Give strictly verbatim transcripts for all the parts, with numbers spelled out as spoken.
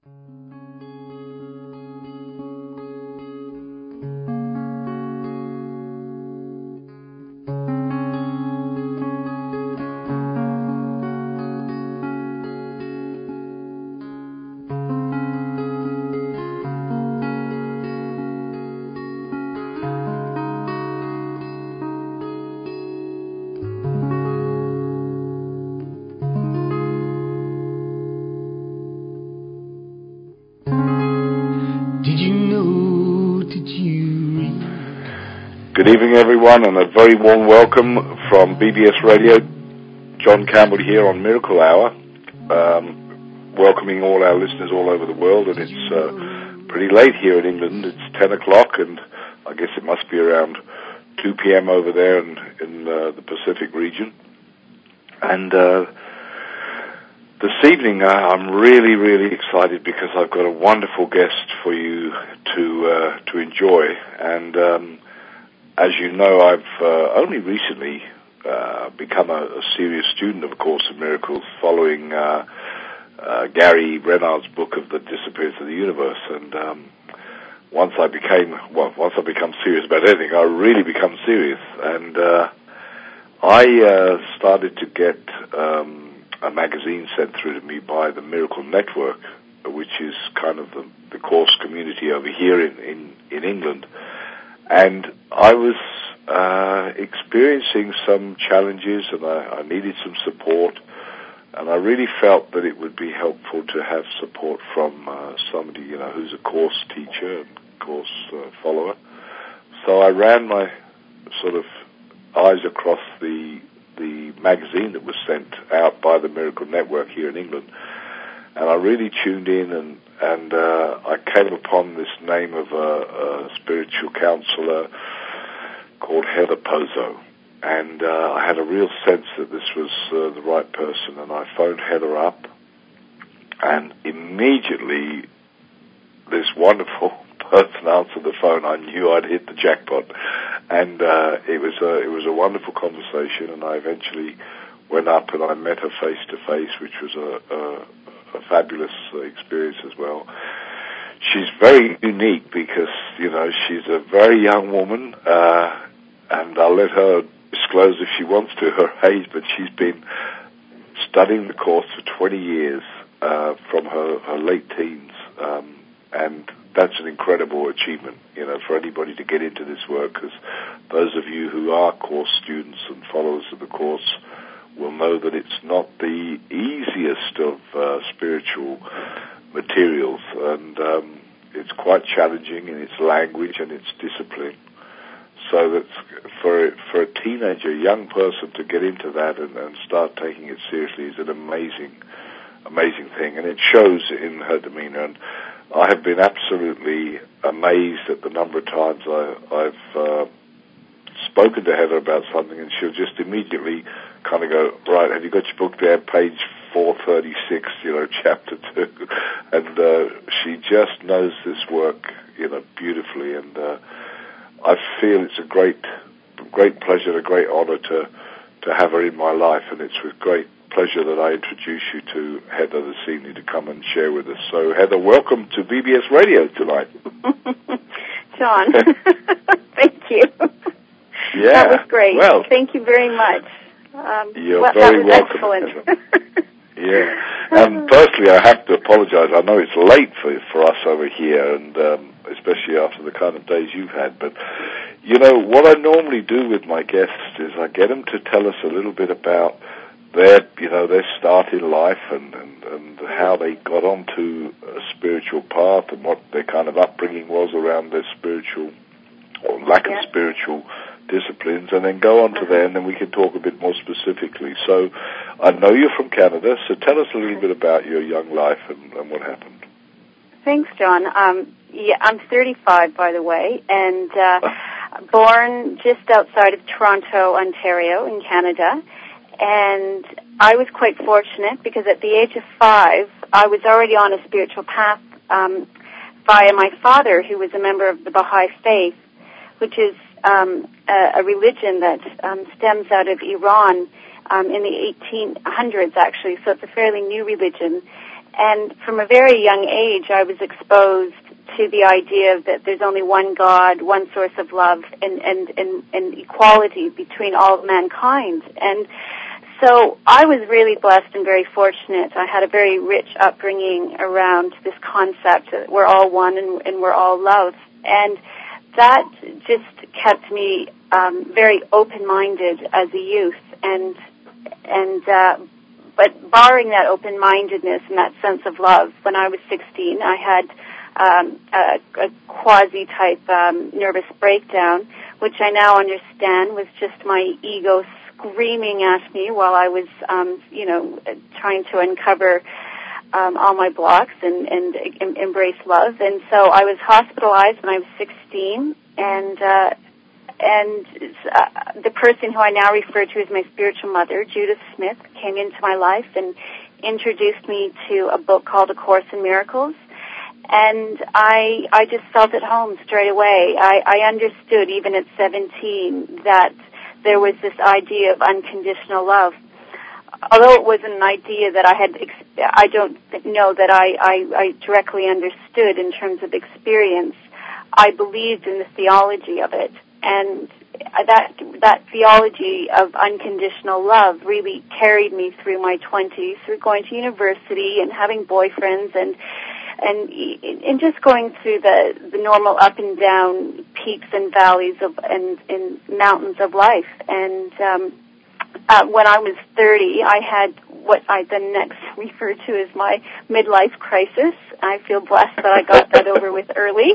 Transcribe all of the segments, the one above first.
Good evening, everyone, and a very warm welcome from B B S Radio. John Campbell here on Miracle Hour, um, welcoming all our listeners all over the world. And it's uh, pretty late here in England. It's ten o'clock, and I guess it must be around two p.m. over there in, in uh, the Pacific region. And uh, this evening, uh, I'm really, really excited because I've got a wonderful guest for you to uh, to enjoy. And um, as you know, I've uh, only recently uh, become a, a serious student of A Course in Miracles following uh, uh, Gary Renard's book of The Disappearance of the Universe. And um, once I became, well, once I become serious about anything, I really become serious. And uh, I uh, started to get um, a magazine sent through to me by the Miracle Network, which is kind of the, the Course community over here in, in, in England. And I was uh, experiencing some challenges, and I, I needed some support, and I really felt that it would be helpful to have support from uh, somebody, you know, who's a Course teacher and Course uh, follower. So I ran my sort of eyes across the the magazine that was sent out by the Miracle Network here in England, and I really tuned in, and and uh, I came upon this name of a, a spiritual counselor called Heather Pozo. And uh, I had a real sense that this was uh, the right person, and I phoned Heather up, and immediately this wonderful person answered the phone. I knew I'd hit the jackpot, and uh, it was a, it was a wonderful conversation, and I eventually went up and I met her face to face, which was a, a a fabulous experience as well. She's very unique because, you know, she's a very young woman, uh, and I'll let her disclose if she wants to her age, but she's been studying the Course for twenty years, uh, from her, her late teens, um, and that's an incredible achievement, you know, for anybody to get into this work, because those of you who are Course students and followers of the Course will know that it's not the easiest of uh, spiritual materials, and um, it's quite challenging in its language and its discipline. So that for for a teenager, a young person, to get into that and, and start taking it seriously is an amazing, amazing thing, and it shows in her demeanor. And I have been absolutely amazed at the number of times I, I've uh, spoken to Heather about something, and she'll just immediately kind of go, right, have you got your book there, page four thirty-six, you know, chapter two, and uh, she just knows this work, you know, beautifully, and uh, I feel it's a great, great pleasure, a great honor to to have her in my life, and it's with great pleasure that I introduce you to Heather this evening to come and share with us. So, Heather, welcome to B B S Radio tonight. John, thank you. Yeah, that was great. Well, thank you very much. Um, you're well, very that was welcome. Excellent. Yeah, and personally, I have to apologize. I know it's late for for us over here, and um, especially after the kind of days you've had. But you know what I normally do with my guests is I get them to tell us a little bit about their, you know, their start in life and and, and how they got onto a spiritual path and what their kind of upbringing was around their spiritual or lack yeah. of spiritual disciplines, and then go on to there, and then we can talk a bit more specifically. So I know you're from Canada, so tell us a little bit about your young life and, and what happened. Thanks, John. Um, yeah, I'm thirty-five, by the way, and uh, born just outside of Toronto, Ontario, in Canada. And I was quite fortunate because at the age of five, I was already on a spiritual path um, via my father, who was a member of the Baha'i Faith, which is um, a, a religion that um, stems out of Iran um, in the eighteen hundreds, actually. So it's a fairly new religion. And from a very young age, I was exposed to the idea that there's only one God, one source of love, and, and, and, and equality between all of mankind. And so I was really blessed and very fortunate. I had a very rich upbringing around this concept that we're all one and, and we're all love. And that just kept me um, very open-minded as a youth. And, and uh, but barring that open-mindedness and that sense of love, when I was sixteen, I had um, a, a quasi-type um, nervous breakdown, which I now understand was just my ego screaming at me while I was, um, you know, trying to uncover um, all my blocks and, and em- embrace love. And so I was hospitalized when I was sixteen, and uh, and uh, the person who I now refer to as my spiritual mother, Judith Smith, came into my life and introduced me to a book called A Course in Miracles. And I I just felt at home straight away. I, I understood, even at seventeen, that there was this idea of unconditional love. Although it wasn't an idea that I had, I don't know that I, I, I directly understood in terms of experience, I believed in the theology of it. And that that theology of unconditional love really carried me through my twenties, through going to university and having boyfriends and and and just going through the, the normal up and down peaks and valleys of and, and mountains of life. And um, uh, when I was thirty, I had what I then next refer to as my midlife crisis. I feel blessed that I got that over with early.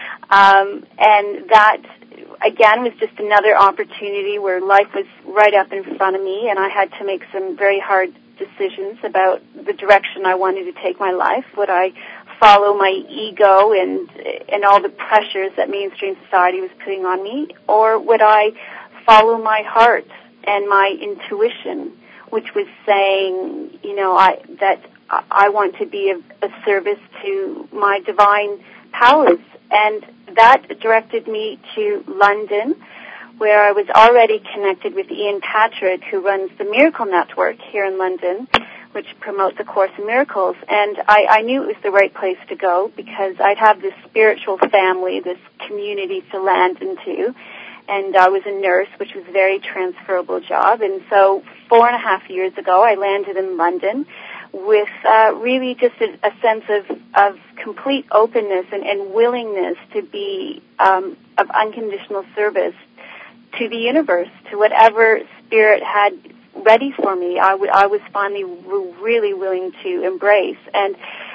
Um, and that, again, was just another opportunity where life was right up in front of me, and I had to make some very hard decisions about the direction I wanted to take my life. Would I follow my ego and and all the pressures that mainstream society was putting on me, or would I follow my heart and my intuition, which was saying, you know, I that I want to be of, of service to my divine powers. And that directed me to London, where I was already connected with Ian Patrick, who runs the Miracle Network here in London, which promotes A Course in Miracles. And I, I knew it was the right place to go because I'd have this spiritual family, this community to land into. And I was a nurse, which was a very transferable job. And so four and a half years ago, I landed in London with uh, really just a, a sense of, of complete openness and, and willingness to be um, of unconditional service to the universe, to whatever spirit had ready for me. I, w- I was finally re- really willing to embrace. And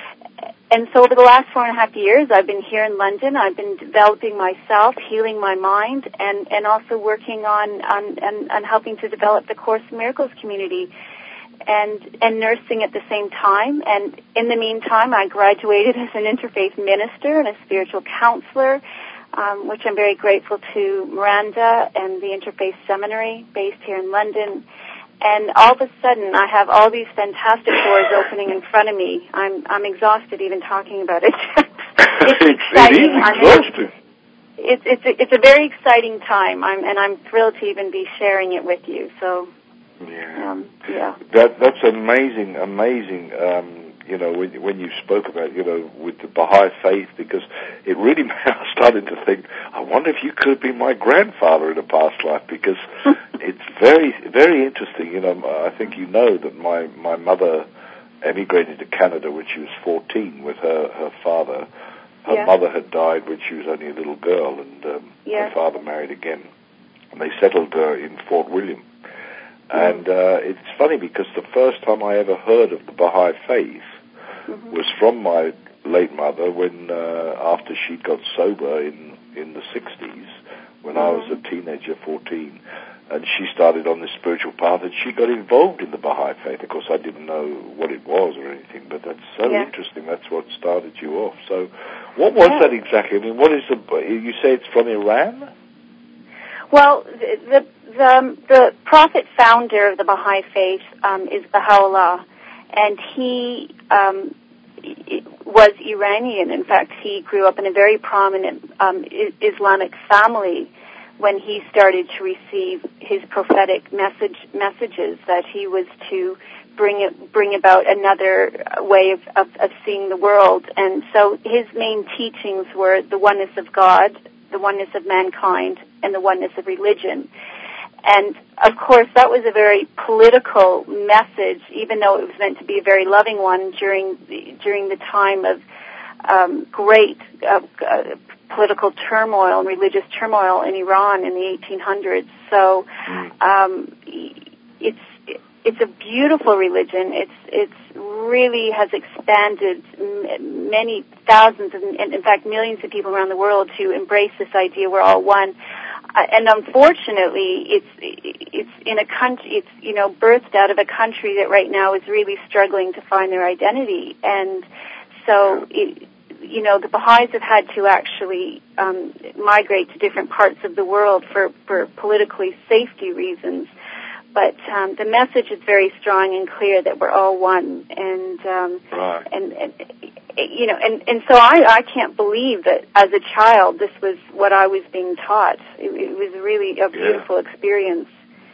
and so over the last four and a half years, I've been here in London. I've been developing myself, healing my mind, and, and also working on, on, on, on helping to develop the Course in Miracles community. And, and nursing at the same time. And in the meantime, I graduated as an interfaith minister and a spiritual counselor, um, which I'm very grateful to Miranda and the Interfaith Seminary based here in London. And all of a sudden, I have all these fantastic doors opening in front of me. I'm I'm exhausted even talking about it. It's exciting. It is exhausting. It's it's a, it's a very exciting time. I'm and I'm thrilled to even be sharing it with you. So. Yeah, um, yeah. That that's amazing, amazing. Um, you know, when when you spoke about, you know, with the Baha'i faith, because it really made I started to think, I wonder if you could have been my grandfather in a past life, because it's very very interesting. You know, I think you know that my my mother emigrated to Canada when she was fourteen with her her father. Her yeah. mother had died when she was only a little girl, and um, yeah. her father married again, and they settled uh, in Fort William. And uh, it's funny because the first time I ever heard of the Baha'i faith mm-hmm. was from my late mother when, uh, after she got sober in, in the sixties, when mm-hmm. I was a teenager, fourteen, and she started on this spiritual path, and she got involved in the Baha'i faith. Of course, I didn't know what it was or anything, but that's so yeah. interesting. That's what started you off. So what was yeah. that exactly? I mean, what is the, you say it's from Iran? Well, the the, the prophet founder of the Baha'i faith um, is Baha'u'llah, and he um, was Iranian. In fact, he grew up in a very prominent um, Islamic family, when he started to receive his prophetic message messages that he was to bring it, bring about another way of, of, of seeing the world. And so his main teachings were the oneness of God, the oneness of mankind, and the oneness of religion. And, of course, that was a very political message, even though it was meant to be a very loving one during the, during the time of um, great uh, uh, political turmoil and religious turmoil in Iran in the eighteen hundreds. So um, it's it's a beautiful religion. It's it's really has expanded m- many thousands and, and in fact millions of people around the world to embrace this idea we're all one. Uh, and unfortunately, it's it's in a country. It's you know birthed out of a country that right now is really struggling to find their identity, and so it, you know the Baha'is have had to actually um, migrate to different parts of the world for for politically safety reasons. But um, the message is very strong and clear that we're all one, and um, right. and, and you know, and, and so I, I can't believe that as a child this was what I was being taught. It, it was really a beautiful yeah. experience.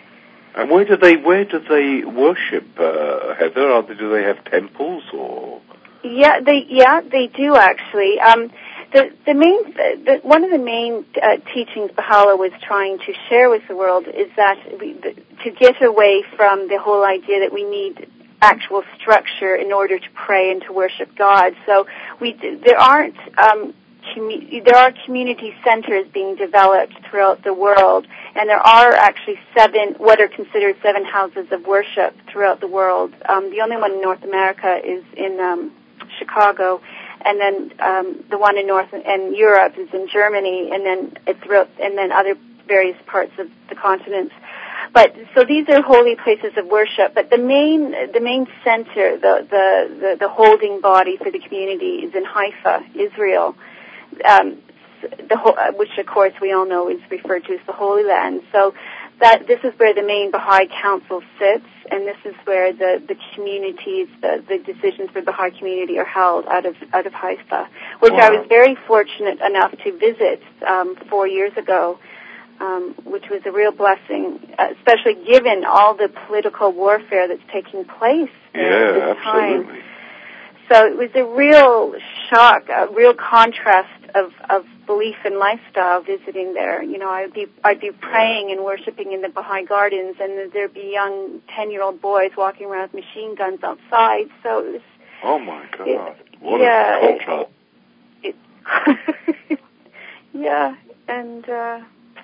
And where do they where do they worship, uh, Heather? Are they, do they have temples or? Yeah, they yeah they do actually. Um, the the main the, one of the main uh, teachings Baha'u'llah was trying to share with the world is that we, the, to get away from the whole idea that we need actual structure in order to pray and to worship God. So we there aren't um, commu- there are community centers being developed throughout the world, and there are actually seven what are considered seven houses of worship throughout the world. Um, the only one in North America is in um, Chicago, and then um, the one in North and Europe is in Germany, and then it's throughout and then other various parts of the continent. But so these are holy places of worship. But the main the main center, the the the, the holding body for the community is in Haifa, Israel, um, the which of course we all know is referred to as the Holy Land. So that this is where the main Baha'i Council sits, and this is where the the communities, the the decisions for the Baha'i community are held out of out of Haifa, which wow. I was very fortunate enough to visit um, four years ago. Um, which was a real blessing, uh, especially given all the political warfare that's taking place yeah, at this absolutely. time. So it was a real shock, a real contrast of, of belief and lifestyle visiting there. You know, I'd be I'd be praying and worshiping in the Baha'i gardens, and there'd be young ten-year-old boys walking around with machine guns outside. So it was. Oh my God! It, what yeah, a culture! It, it, yeah, and. Uh,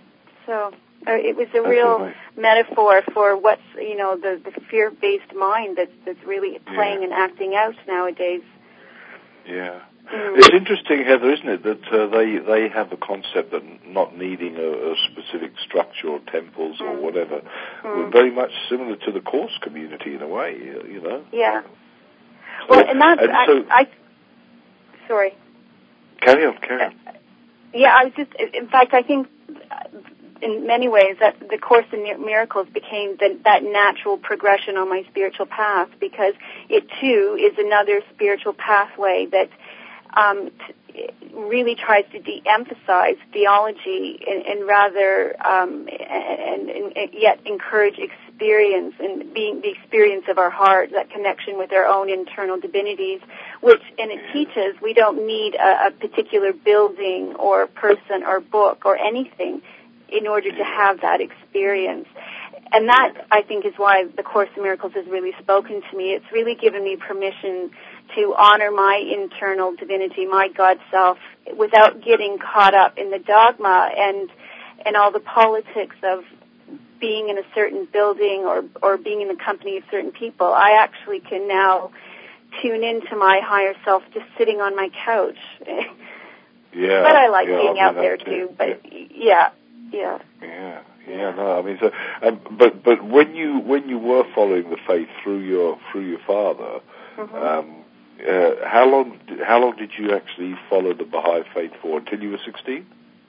So uh, it was a real Absolutely. metaphor for what's, you know, the, the fear-based mind that's, that's really playing yeah. and acting out nowadays. Yeah. Mm. It's interesting, Heather, isn't it, that uh, they they have a concept that not needing a, a specific structure or temples mm. or whatever, mm. very much similar to the Course community in a way, you know? Yeah. So, well, and that's, and I, so, I, sorry. Carry on, carry on. Uh, yeah, I was just, in fact, I think in many ways that the Course in Miracles became the, that natural progression on my spiritual path, because it too is another spiritual pathway that um, t- really tries to de-emphasize theology and, and rather um, and, and, and yet encourage experience and being the experience of our heart, that connection with our own internal divinities, which, and it teaches we don't need a, a particular building or person or book or anything in order to have that experience. And that, I think, is why the Course in Miracles has really spoken to me. It's really given me permission to honor my internal divinity, my God self, without getting caught up in the dogma and and all the politics of being in a certain building or, or being in the company of certain people. I actually can now tune into my higher self just sitting on my couch. Yeah. But I like yeah, being I out mean, there, too. But, yeah. Yeah. Yeah, yeah, no. I mean, so, um, but but when you when you were following the faith through your through your father, mm-hmm. um, uh, how long how long did you actually follow the Baha'i faith for? Until you were sixteen?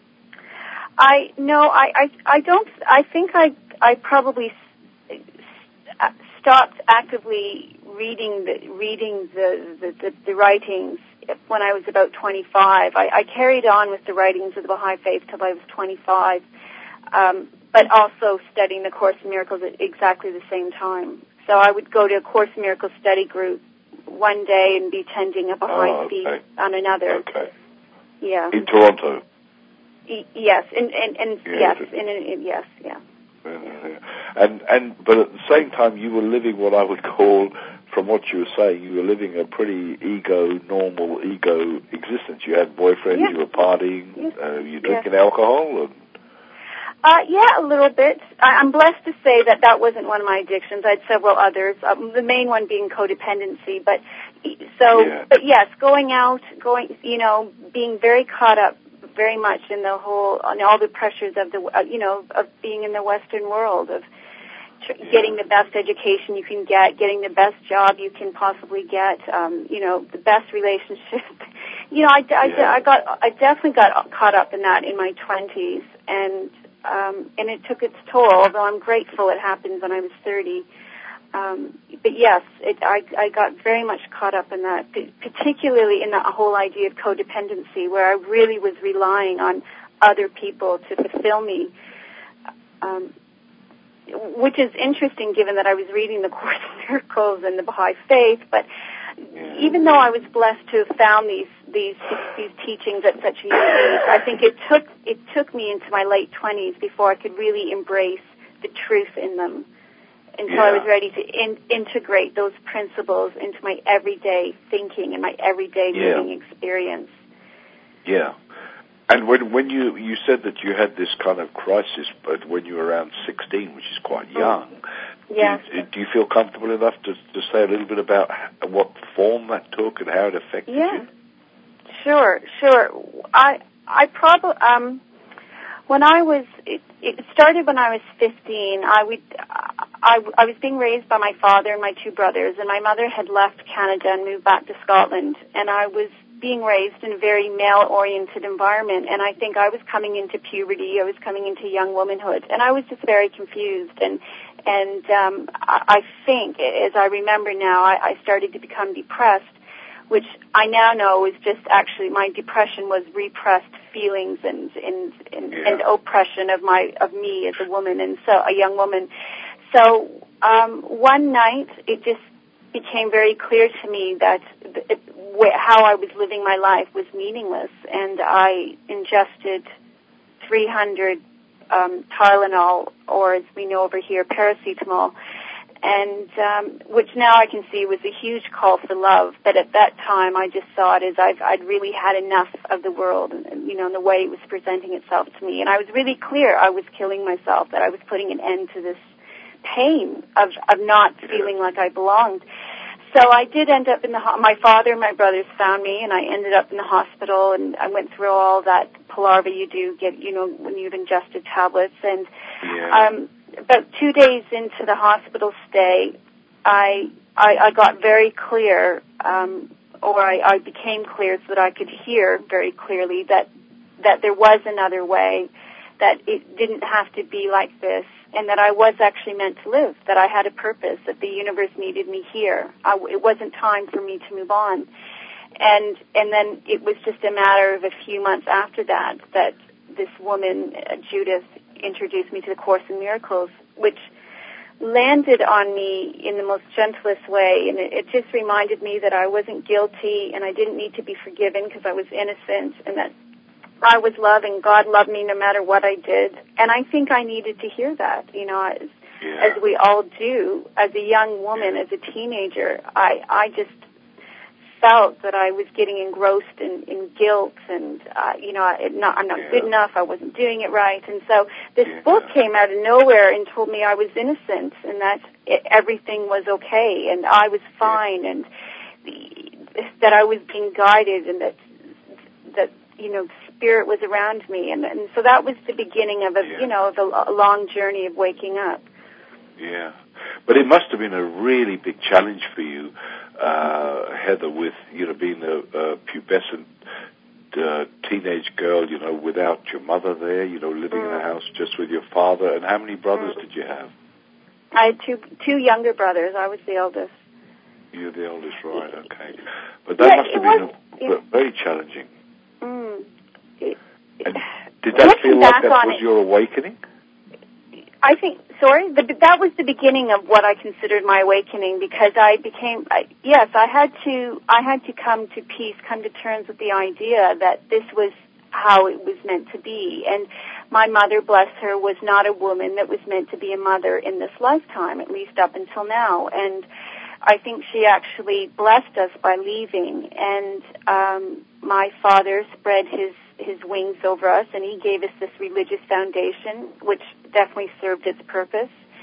I no, I, I I don't. I think I I probably stopped actively reading the reading the the, the, the writings when I was about twenty-five. I, I carried on with the writings of the Baha'i faith till I was twenty-five. um, but also studying the Course in Miracles at exactly the same time. So I would go to a Course in Miracles study group one day and be tending a Baha'i oh, okay. feast on another. Okay. Yeah. In Toronto. E- yes, and and, and yes, yes, in, in, in, yes, yeah. And and but at the same time, you were living what I would call, from what you were saying, you were living a pretty ego, normal ego existence. You had boyfriends, yes. you were partying, yes. uh, you drinking yes. alcohol. And... Uh, yeah, a little bit. I, I'm blessed to say that that wasn't one of my addictions. I had several others. Um, the main one being codependency. But so, yeah. but yes, going out, going, you know, being very caught up, very much in the whole, on all the pressures of the, uh, you know, of being in the Western world, of tr- yeah. getting the best education you can get, getting the best job you can possibly get, um, you know, the best relationship. you know, I, I, yeah. I got, I definitely got caught up in that in my twenties, and um, and it took its toll. Although I'm grateful it happened when I was thirty. Um, but yes, it, I, I got very much caught up in that, particularly in the whole idea of codependency, where I really was relying on other people to fulfill me, um, which is interesting given that I was reading the Course in Miracles and the Baha'i Faith. But even though I was blessed to have found these these these teachings at such a young age, I think it took it took me into my late twenties before I could really embrace the truth in them, until yeah. I was ready to in, integrate those principles into my everyday thinking and my everyday yeah. living experience. Yeah. And when when you, you said that you had this kind of crisis, but when you were around sixteen, which is quite young, yeah. do, you, do you feel comfortable enough to, to say a little bit about what form that took and how it affected yeah. you? Sure, sure. I I probably um when I was it, it started when I was fifteen. I would I, I was being raised by my father and my two brothers, and my mother had left Canada and moved back to Scotland, and I was being raised in a very male-oriented environment, and I think I was coming into puberty, I was coming into young womanhood, and I was just very confused, and and um, I, I think, as I remember now, I, I started to become depressed, which I now know is just actually my depression was repressed feelings and and and, yeah. and oppression of my of me as a woman, and so a young woman. So um, one night, it just became very clear to me that it, wh- how I was living my life was meaningless, and I ingested three hundred um, Tylenol, or as we know over here, paracetamol, and um, which now I can see was a huge call for love. But at that time, I just saw it as I've, I'd really had enough of the world, and, you know, and the way it was presenting itself to me. And I was really clear I was killing myself, that I was putting an end to this pain of of not feeling like I belonged. So I did end up in the ho- my father and my brothers found me, and I ended up in the hospital, and I went through all that palaver you do get, you know, when you've ingested tablets. And yeah. um, about two days into the hospital stay, I I, I got very clear, um, or I, I became clear so that I could hear very clearly that that there was another way, that it didn't have to be like this, and that I was actually meant to live, that I had a purpose, that the universe needed me here. I, it wasn't time for me to move on. And and then it was just a matter of a few months after that that this woman, uh, Judith, introduced me to the Course in Miracles, which landed on me in the most gentlest way, and it, it just reminded me that I wasn't guilty and I didn't need to be forgiven because I was innocent, and that I was loved and God loved me no matter what I did. And I think I needed to hear that, you know, as, yeah. as we all do. As a young woman, yeah. as a teenager, I, I just felt that I was getting engrossed in, in guilt and, uh, you know, I, not, I'm not yeah. good enough, I wasn't doing it right. And so this yeah. book came out of nowhere and told me I was innocent and that it, everything was okay and I was fine yeah. and the, that I was being guided and that, that, you know, Spirit was around me, and, and so that was the beginning of a, yeah. you know, of a, a long journey of waking up. Yeah, but it must have been a really big challenge for you, uh, Heather, with, you know, being a, a pubescent uh, teenage girl, you know, without your mother there, you know, living mm. in a house just with your father. And how many brothers mm. did you have? I had two two younger brothers. I was the eldest. You're the oldest, right? Okay, but that yeah, must have was, been a, it, very challenging. Mm. It, and did that feel like that was it, your awakening? I think, sorry, the, that was the beginning of what I considered my awakening, because I became, I, yes, I had to, I had to come to peace, come to terms with the idea that this was how it was meant to be. And my mother, bless her, was not a woman that was meant to be a mother in this lifetime, at least up until now. And I think she actually blessed us by leaving. And um, my father spread his his wings over us, and he gave us this religious foundation, which definitely served its purpose.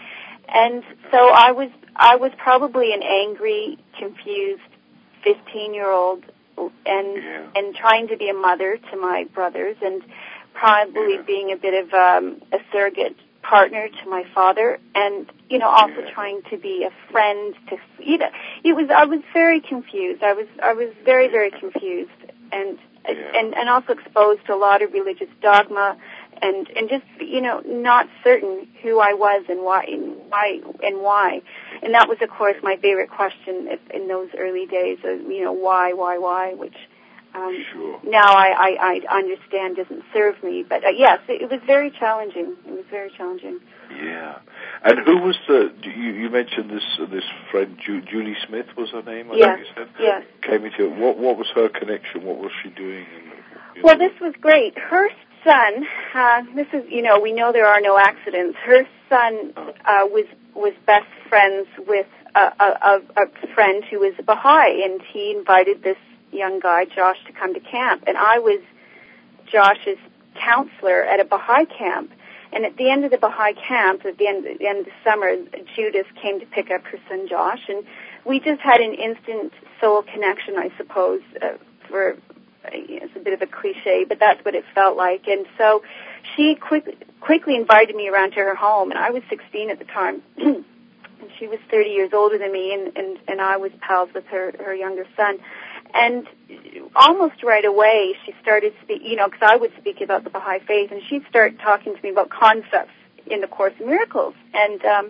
And so I was I was probably an angry, confused fifteen-year-old, and yeah. and trying to be a mother to my brothers, and probably yeah. being a bit of um, a surrogate partner to my father, and you know also yeah. trying to be a friend to you know it was I was very confused. I was I was very very confused, and yeah. and and also exposed to a lot of religious dogma, and and just you know not certain who I was and why and why and why. And that was, of course, my favorite question in those early days of, you know, why, why, why, which um, sure. now I, I, I understand doesn't serve me. But, uh, yes, it, it was very challenging. It was very challenging. Yeah. And who was the, you, you mentioned this uh, this friend, Ju- Julie Smith was her name, I yes. think you said? Yes. Came into it. What, what was her connection? What was she doing? In, well, know? This was great. Her son, uh, this is, you know, we know there are no accidents. Her son uh, was was best friends with a, a, a friend who was a Baha'i, and he invited this young guy, Josh, to come to camp. And I was Josh's counselor at a Baha'i camp. And at the end of the Baha'i camp, at the end, at the end of the summer, Judith came to pick up her son Josh, and we just had an instant soul connection, I suppose, uh, for it's a bit of a cliche, but that's what it felt like. And so she quick, quickly invited me around to her home, and I was sixteen at the time. And she was thirty years older than me, and, and, and I was pals with her, her younger son. And almost right away, she started speak, you know, because I would speak about the Baha'i faith, and she'd start talking to me about concepts in the Course in Miracles, and um,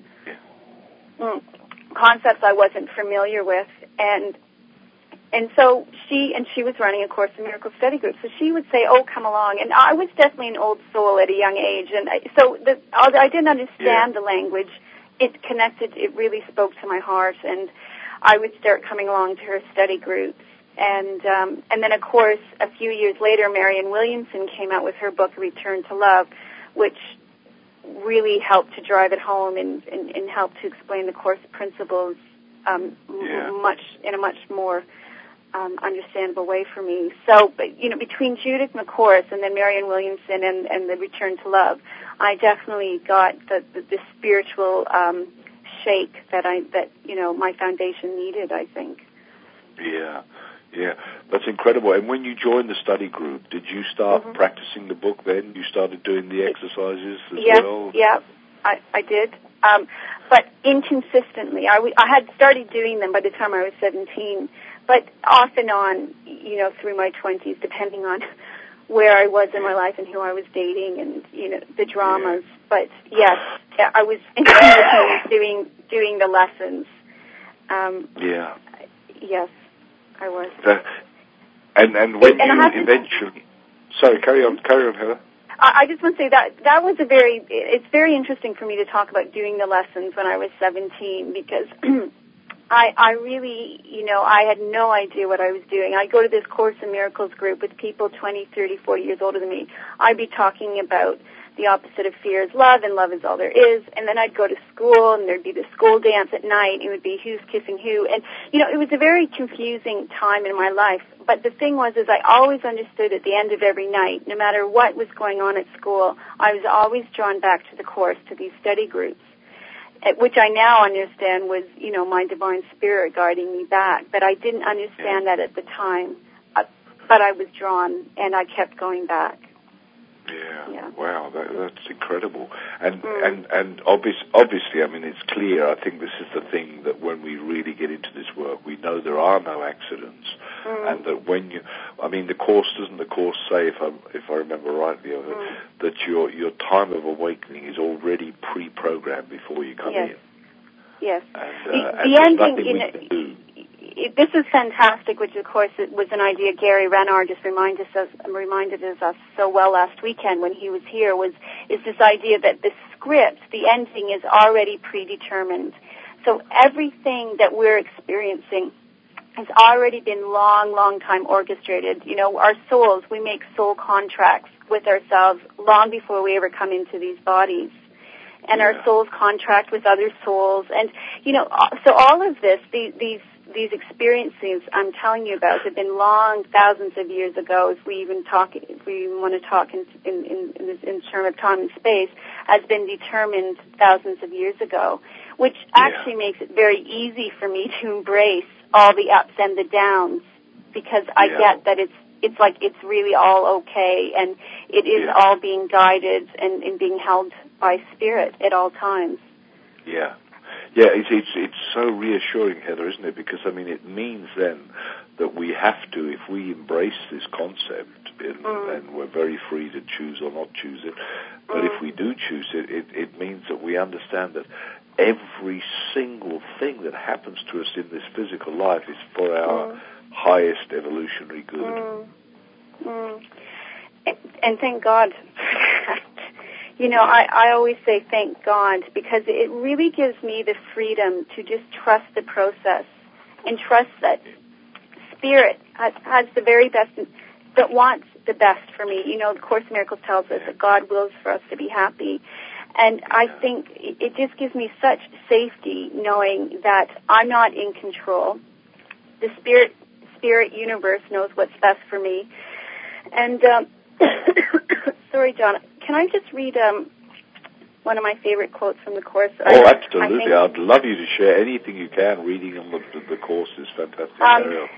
mm, concepts I wasn't familiar with, and And so she, and she was running a Course in Miracles study group, so she would say, oh, come along. And I was definitely an old soul at a young age, and I, so the, although I didn't understand yeah. the language, it connected, it really spoke to my heart, and I would start coming along to her study groups. And um, and then, of course, a few years later, Marianne Williamson came out with her book, Return to Love, which really helped to drive it home and, and, and helped to explain the Course principles um, yeah. m- much in a much more Um, understandable way for me. So, but, you know, between Judith McCourse and then Marianne Williamson and, and the Return to Love, I definitely got the, the, the spiritual um, shake that I that you know my foundation needed, I think. Yeah, yeah, that's incredible. And when you joined the study group, did you start mm-hmm. practicing the book then? You started doing the exercises as yes, well? Yeah, I, I did. Um, but inconsistently. I, w- I had started doing them by the time I was seventeen. But off and on, you know, through my twenties, depending on where I was in my life and who I was dating and, you know, the dramas. Yeah. But, yes, I was continuously doing doing the lessons. Um, yeah. Yes, I was. The, and and when and you eventually... To, sorry, carry on, carry on, Heather. I, I just want to say that that was a very... It's very interesting for me to talk about doing the lessons when I was seventeen, because... I, I really, you know, I had no idea what I was doing. I'd go to this Course in Miracles group with people twenty, thirty, forty years older than me. I'd be talking about the opposite of fear is love, and love is all there is. And then I'd go to school, and there'd be the school dance at night. It would be who's kissing who. And, you know, it was a very confusing time in my life. But the thing was, is I always understood at the end of every night, no matter what was going on at school, I was always drawn back to the Course, to these study groups, which I now understand was, you know, my divine spirit guiding me back. But I didn't understand yeah. that at the time. Uh, but I was drawn, and I kept going back. Yeah. yeah. Wow, that, that's incredible. And mm. and and obvious, obviously, I mean, it's clear. I think this is the thing that when we really get into this work, we know there are no accidents, mm. and that when you, I mean, the Course doesn't the Course say, if I if I remember rightly, mm. that your your time of awakening is already pre-programmed before you come yes. in. Yes. And, uh, the and the ending, nothing you we know, can do. it, this is fantastic, which of course it was an idea Gary Renard just reminded us, reminded us so well last weekend when he was here, was is this idea that the script, the ending, is already predetermined. So everything that we're experiencing has already been long, long time orchestrated. You know, our souls, we make soul contracts with ourselves long before we ever come into these bodies. And yeah. our souls contract with other souls. And, you know, so all of this, these, these, these experiences I'm telling you about have been long, thousands of years ago, if we even talk, if we even want to talk in, in, in, in, this, in terms of time and space, has been determined thousands of years ago, which actually yeah. makes it very easy for me to embrace all the ups and the downs, because I yeah. get that it's it's like it's really all okay, and it is yeah. all being guided and, and being held by spirit at all times. Yeah. Yeah, it's, it's it's so reassuring, Heather, isn't it? Because, I mean, it means then that we have to, if we embrace this concept, and, mm. and we're very free to choose or not choose it, but mm. if we do choose it, it, it means that we understand that every single thing that happens to us in this physical life is for our mm. highest evolutionary good. Mm. Mm. And, and thank God. You know, I, I always say thank God, because it really gives me the freedom to just trust the process and trust that Spirit has, has the very best, that wants the best for me. You know, the Course in Miracles tells us that God wills for us to be happy. And I think it just gives me such safety knowing that I'm not in control. The Spirit, Spirit universe knows what's best for me. And, um, sorry, John, can I just read um, one of my favorite quotes from the Course? Oh, I, absolutely. I I'd love you to share anything you can. Reading on the, the Course is fantastic. Um,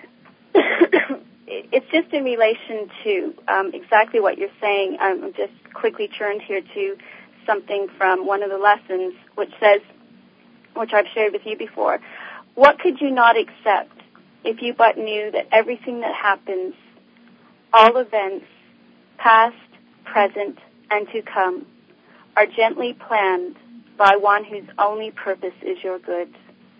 it's just in relation to um, exactly what you're saying. I'm just quickly turned here to something from one of the lessons, which says, which I've shared with you before, what could you not accept if you but knew that everything that happens, all events, past, present, and to come, are gently planned by one whose only purpose is your good?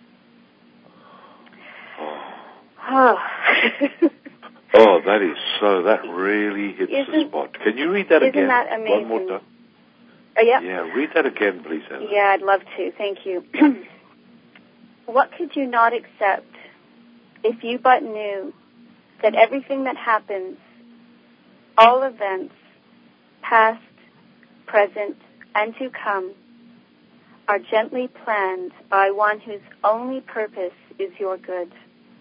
Oh, oh that is so, that really hits isn't, the spot. Can you read that isn't again? Isn't that amazing? One more time. Uh, yeah. Yeah, read that again, please, Heather. Yeah, I'd love to. Thank you. What could you not accept if you but knew that everything that happens, all events, past, present, and to come, are gently planned by one whose only purpose is your good?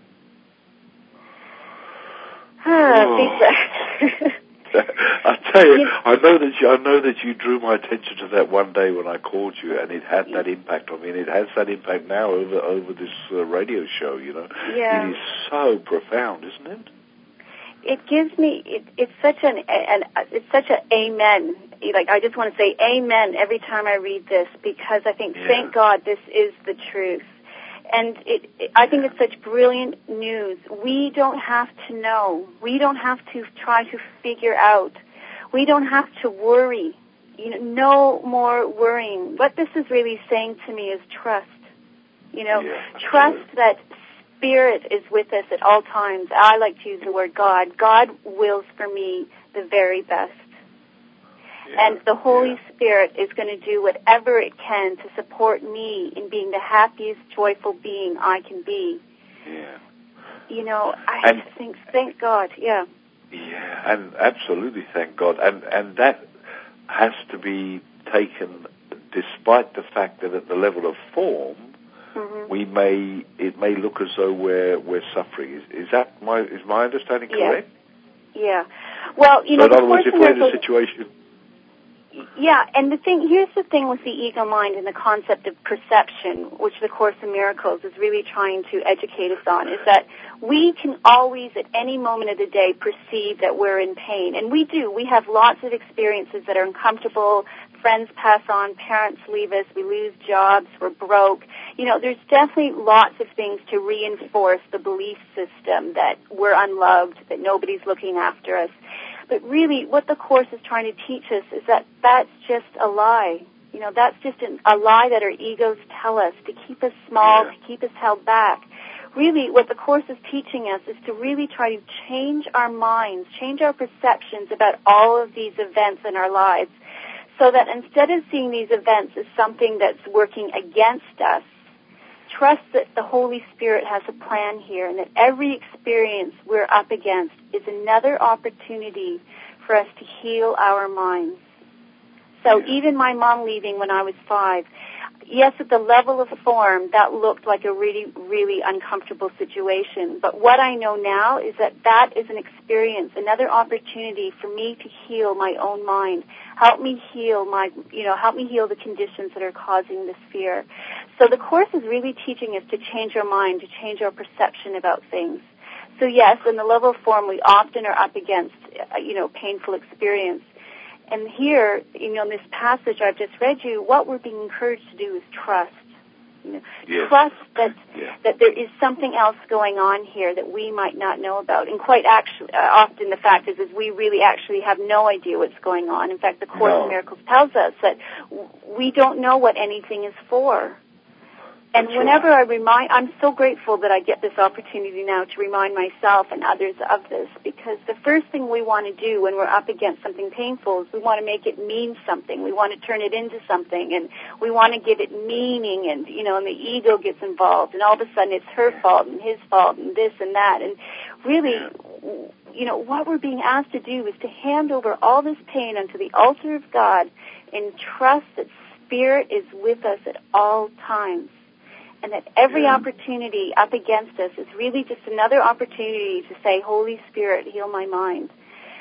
Ah, deep breath. I tell you, I know that you, I know that you drew my attention to that one day when I called you, and it had that impact on me, and it has that impact now over over this uh, radio show. You know, yeah. It is so profound, isn't it? It gives me. It, it's such an, an. It's such an amen. Like, I just want to say amen every time I read this, because I think, yeah. thank God, this is the truth. And it, it, I think it's such brilliant news. We don't have to know. We don't have to try to figure out. We don't have to worry. You know, no more worrying. What this is really saying to me is trust. You know, yeah, trust that Spirit is with us at all times. I like to use the word God. God wills for me the very best. Yeah, and the Holy yeah. Spirit is going to do whatever it can to support me in being the happiest, joyful being I can be. Yeah. You know, I and, just think, thank God, yeah. Yeah, and absolutely thank God. And and that has to be taken despite the fact that at the level of form, mm-hmm. we may, it may look as though we're, we're suffering. Is, is that my, is my understanding correct? Yeah. yeah. Well, you so know, in other words, if we're in a situation... Yeah, and the thing, here's the thing with the ego mind and the concept of perception, which the Course in Miracles is really trying to educate us on, is that we can always, at any moment of the day, perceive that we're in pain. And we do. We have lots of experiences that are uncomfortable. Friends pass on, parents leave us, we lose jobs, we're broke. You know, there's definitely lots of things to reinforce the belief system that we're unloved, that nobody's looking after us. But really, what the Course is trying to teach us is that that's just a lie. You know, that's just an, a lie that our egos tell us to keep us small, yeah. to keep us held back. really what the Course is teaching us is to really try to change our minds, change our perceptions about all of these events in our lives, so that instead of seeing these events as something that's working against us, trust that the Holy Spirit has a plan here, and that every experience we're up against is another opportunity for us to heal our minds. So even my mom leaving when I was five, yes, at the level of form, that looked like a really, really uncomfortable situation. But what I know now is that that is an experience, another opportunity for me to heal my own mind, help me heal my, you know, help me heal the conditions that are causing this fear. So the Course is really teaching us to change our mind, to change our perception about things. So yes, in the level of form, we often are up against, uh, you know, painful experience. And here, you know, in this passage I've just read you, what we're being encouraged to do is trust. You know, yes. Trust that yeah. that there is something else going on here that we might not know about. And quite actually, uh, often the fact is, is we really actually have no idea what's going on. In fact, the Course no. in Miracles tells us that w- we don't know what anything is for. And That's whenever right. I remind, I'm so grateful that I get this opportunity now to remind myself and others of this, because the first thing we want to do when we're up against something painful is we want to make it mean something. We want to turn it into something, and we want to give it meaning, and, you know, and the ego gets involved, and all of a sudden it's her fault and his fault and this and that. And really, you know, what we're being asked to do is to hand over all this pain unto the altar of God and trust that Spirit is with us at all times. And that every yeah. opportunity up against us is really just another opportunity to say, Holy Spirit, heal my mind.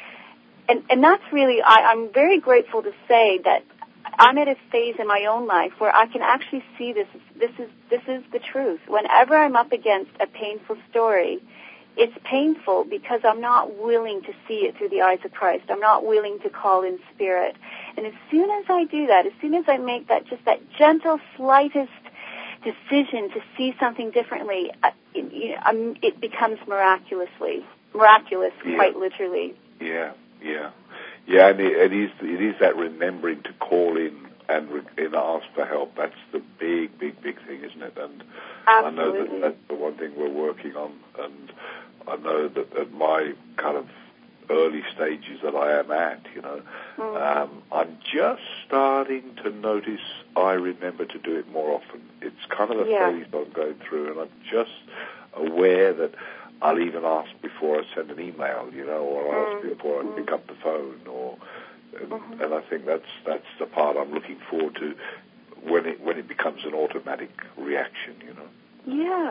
And and that's really, I, I'm very grateful to say that I'm at a phase in my own life where I can actually see this. This is this is the truth. Whenever I'm up against a painful story, it's painful because I'm not willing to see it through the eyes of Christ. I'm not willing to call in Spirit. And as soon as I do that, as soon as I make that just that gentle, slightest decision to see something differently, uh, it, you know, um, it becomes miraculously, miraculous, yeah. quite literally. Yeah, yeah, yeah. And it, it is it is that remembering to call in and, re- and ask for help. That's the big, big, big thing, isn't it? And Absolutely. I know that that's the one thing we're working on. And I know that at my kind of early stages that I am at, you know, mm. um, I'm just starting to notice I remember to do it more often. It's kind of a yeah. phase I'm going through, and I'm just aware that I'll even ask before I send an email, you know, or I'll mm. ask before I mm. pick up the phone, or and, mm-hmm. and I think that's that's the part I'm looking forward to when it when it becomes an automatic reaction, you know. Yeah.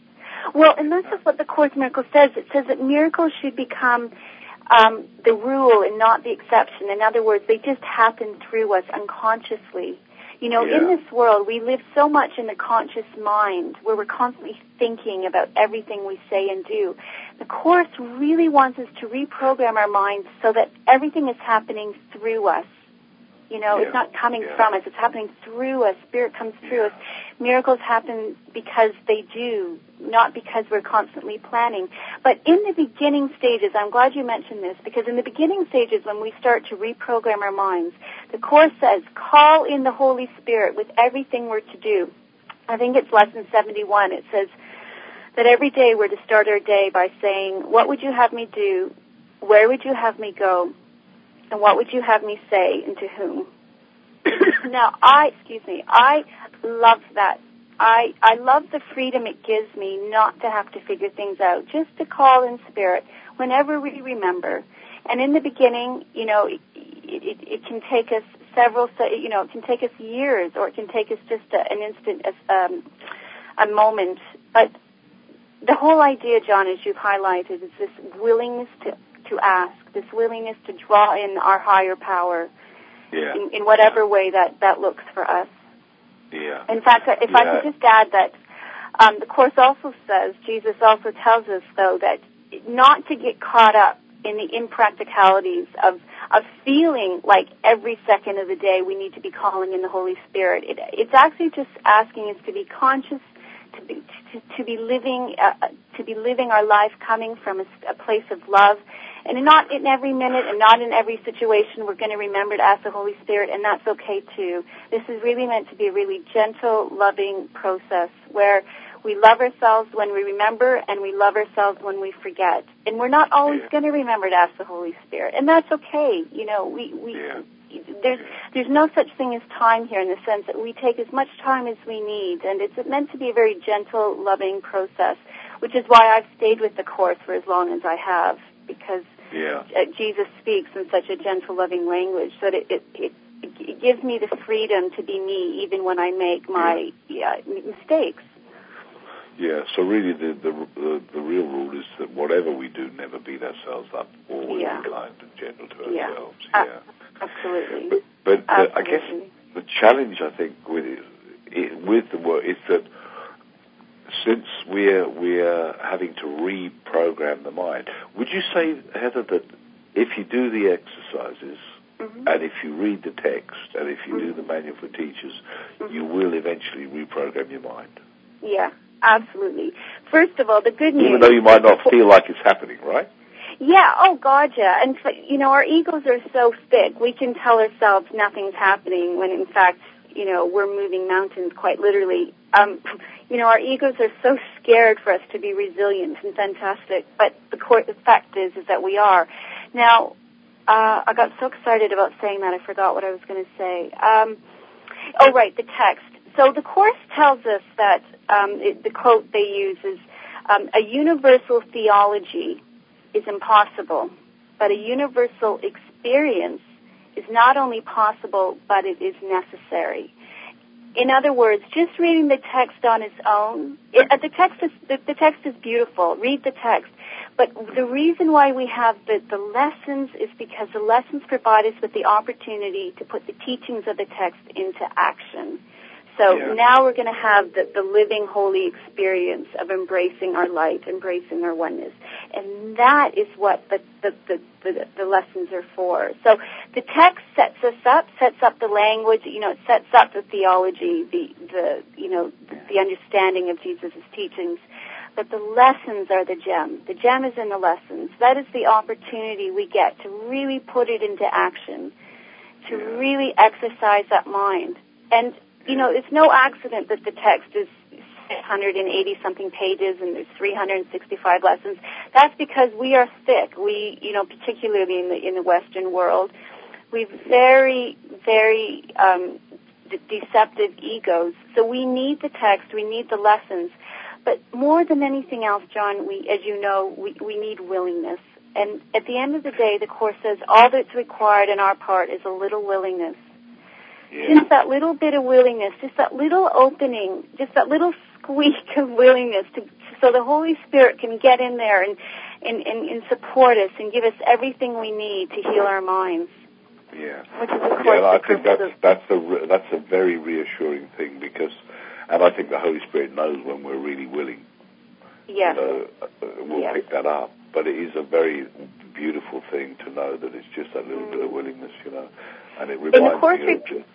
Well, and this is what the Course in Miracles says. It says that miracles should become Um, the rule and not the exception. In other words, they just happen through us unconsciously. You know, yeah. in this world, we live so much in the conscious mind where we're constantly thinking about everything we say and do. The Course really wants us to reprogram our minds so that everything is happening through us. You know, yeah. it's not coming yeah. from us. It's happening through us. Spirit comes through yeah. us. Miracles happen because they do, not because we're constantly planning. But in the beginning stages, I'm glad you mentioned this, because in the beginning stages when we start to reprogram our minds, the Course says, call in the Holy Spirit with everything we're to do. I think it's lesson seventy-one. It says that every day we're to start our day by saying, what would you have me do? Where would you have me go? And what would you have me say, and to whom? Now, I, excuse me, I love that. I, I love the freedom it gives me not to have to figure things out, just to call in Spirit whenever we remember. And in the beginning, you know, it, it, it can take us several, you know, it can take us years, or it can take us just a, an instant, um, a moment. But the whole idea, John, as you've highlighted, is this willingness to to ask, this willingness to draw in our higher power yeah. in, in whatever yeah. way that, that looks for us. Yeah. In fact, if yeah. I could just add that um, the Course also says, Jesus also tells us, though, that not to get caught up in the impracticalities of, of feeling like every second of the day we need to be calling in the Holy Spirit. It, it's actually just asking us to be conscious, to be, to, to be living, uh, to be living our life coming from a, a place of love. And not in every minute and not in every situation we're going to remember to ask the Holy Spirit, and that's okay too. This is really meant to be a really gentle, loving process where We love ourselves when we remember, and we love ourselves when we forget. And we're not always yeah. going to remember to ask the Holy Spirit, and that's okay. You know, we we yeah. there's there's no such thing as time here in the sense that we take as much time as we need, and it's meant to be a very gentle, loving process, which is why I've stayed with the Course for as long as I have, because yeah. Jesus speaks in such a gentle, loving language that it it, it it gives me the freedom to be me, even when I make my yeah, mistakes. Yeah, so really the, the the the real rule is that whatever we do, never beat ourselves up, always yeah. be kind and gentle to yeah. ourselves. Uh, yeah, absolutely. But, but absolutely. Uh, I guess the challenge, I think, with it, with the work is that since we're we're having to reprogram the mind, would you say, Heather, that if you do the exercises mm-hmm. and if you read the text and if you mm-hmm. do the manual for teachers, mm-hmm. you will eventually reprogram your mind? Yeah. Absolutely. First of all, the good news... Even though you might not feel like it's happening, right? Yeah, oh, God, yeah. And, you know, our egos are so thick, we can tell ourselves nothing's happening when, in fact, you know, we're moving mountains quite literally. Um, you know, our egos are so scared for us to be resilient and fantastic, but the, core, the fact is, is that we are. Now, uh, I got so excited about saying that, I forgot what I was going to say. Um, oh, right, the text. So the Course tells us that um, it, the quote they use is, um, a universal theology is impossible, but a universal experience is not only possible, but it is necessary. In other words, just reading the text on its own, it, the text is the, the text is beautiful. Read the text. But the reason why we have the, the lessons is because the lessons provide us with the opportunity to put the teachings of the text into action. So yeah. now we're going to have the, the living, holy experience of embracing our light, embracing our oneness. And that is what the, the, the, the, the lessons are for. So the text sets us up, sets up the language, you know, it sets up the theology, the, the you know, the understanding of Jesus' teachings. But the lessons are the gem. The gem is in the lessons. That is the opportunity we get to really put it into action, to yeah. really exercise that mind. And you know, it's no accident that the text is six hundred eighty-something pages and there's three hundred sixty-five lessons. That's because we are thick. We, you know, particularly in the in the Western world, we've very, very um, de- deceptive egos. So we need the text. We need the lessons. But more than anything else, John, we, as you know, we, we need willingness. And at the end of the day, the Course says all that's required on our part is a little willingness. Yeah. Just that little bit of willingness, just that little opening, just that little squeak of willingness to, so the Holy Spirit can get in there and, and, and, and support us and give us everything we need to heal our minds. Yeah. Which is, of course, yeah, I the think purpose that's, of... that's, a, that's a very reassuring thing because, and I think the Holy Spirit knows when we're really willing. Yes. You know, we'll yes. pick that up. But it is a very beautiful thing to know that it's just that little mm. bit of willingness, you know. And it reminds and the course me of... Re-